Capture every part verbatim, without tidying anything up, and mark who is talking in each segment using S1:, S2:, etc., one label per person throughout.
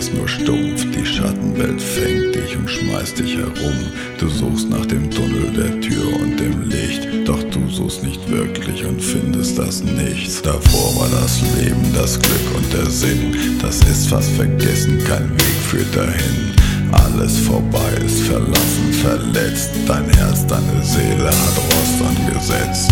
S1: ist nur stumpf, die Schattenwelt fängt dich und schmeißt dich herum. Du suchst nach dem Tunnel, der Tür und dem Licht, doch du suchst nicht wirklich und findest das Nichts. Davor war das Leben, das Glück und der Sinn, das ist fast vergessen, kein Weg führt dahin. Alles vorbei ist verlassen, verletzt, dein Herz, deine Seele hat Rost angesetzt.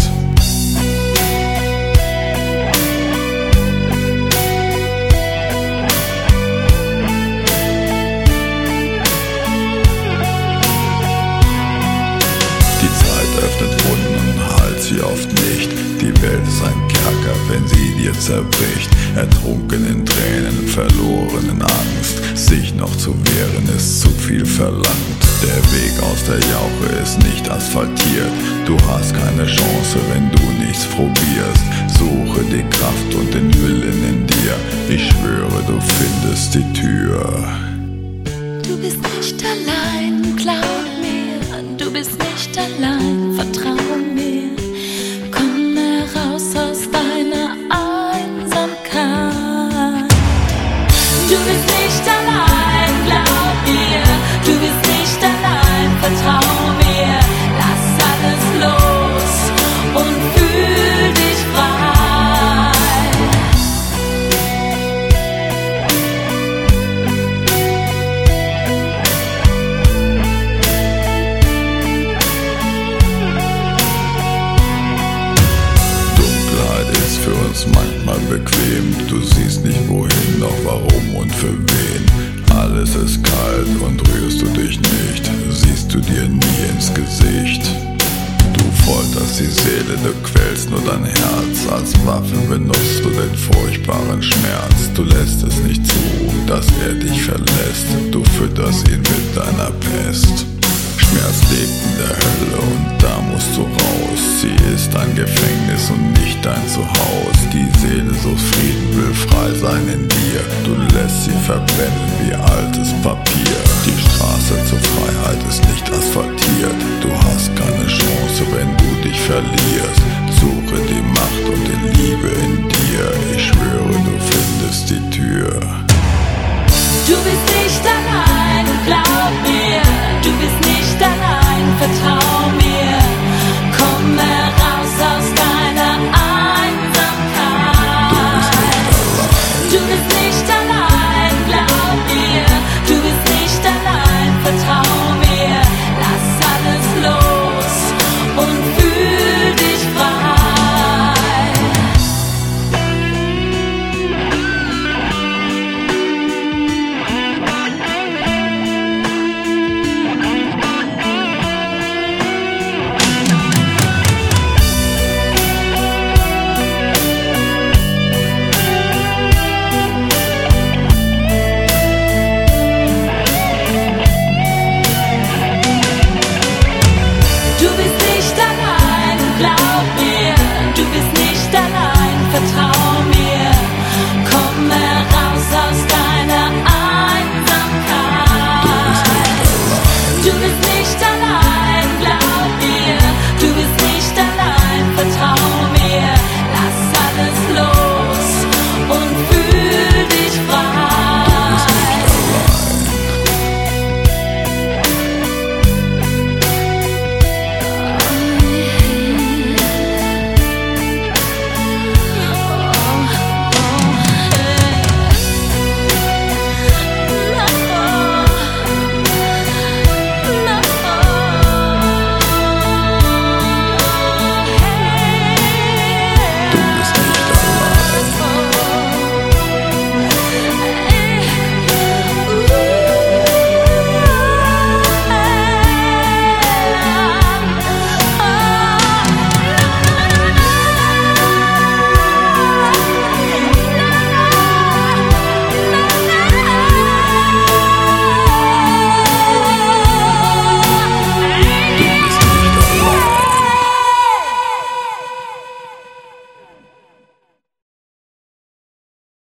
S1: Öffnet Wunden und heilt sie oft nicht. Die Welt ist ein Kerker, wenn sie dir zerbricht. Ertrunken in Tränen, verloren in Angst. Sich noch zu wehren ist zu viel verlangt. Der Weg aus der Jauche ist nicht asphaltiert. Du hast keine Chance, wenn du nichts probierst. Suche die Kraft und den Willen in dir. Ich schwöre, du findest die Tür.
S2: Du bist nicht allein, glaub mir. Du bist nicht allein, vertrau mir. Komm heraus aus deiner Einsamkeit. Du bist nicht allein, glaub mir. Du bist nicht allein, vertrau mir. Lass alles los und fühl dich frei.
S1: Für uns manchmal bequem, du siehst nicht wohin, doch warum und für wen. Alles ist kalt und rührst du dich nicht, siehst du dir nie ins Gesicht. Du folterst die Seele, du quälst nur dein Herz, als Waffe benutzt du den furchtbaren Schmerz. Du lässt es nicht zu, dass er dich verlässt, du fütterst ihn mit deiner Pest. Schmerz lebt in der Hölle und da musst du raus. Sie ist ein Gefängnis und nicht dein Zuhause. Die Seele sucht Frieden, will frei sein in dir. Du lässt sie verbrennen wie altes Papier. Die Straße zur Freiheit ist nicht asphaltiert. Du hast keine Chance, wenn du dich verlierst. Suche die Macht und die Liebe in dir. Ich schwöre, du findest die Tür.
S2: Du bist